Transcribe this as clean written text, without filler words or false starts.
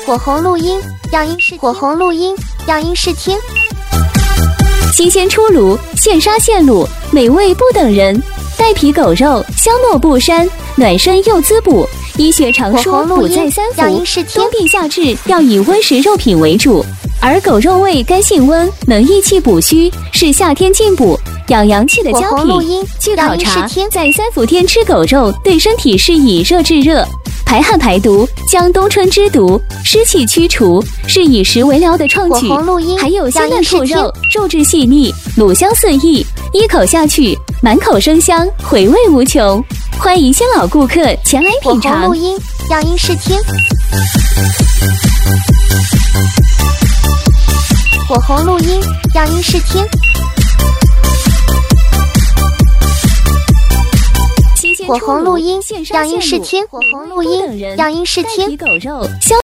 火红录音，样音试火红录音，样音试听。 新鲜出炉，现杀现卤，美味不等人。带皮狗肉，香糯不膻，暖身又滋补。医学常说补在三伏，冬病夏治要以温食肉品为主，而狗肉味甘性温，能益气补虚，是夏天进补养阳气的佳品。据考察，在3伏天吃狗肉对身体是以热制热，排汗排毒，将冬春之毒湿气驱除，是以食为疗的创举。还有鲜嫩兔肉，肉质细腻，卤香四溢，一口下去满口生香，回味无穷。欢迎新老顾客前来品尝。 火红录音，样音试听。火红录音，样音试听。火红录音，样音试听。火红录音，样音试听。 狗肉香。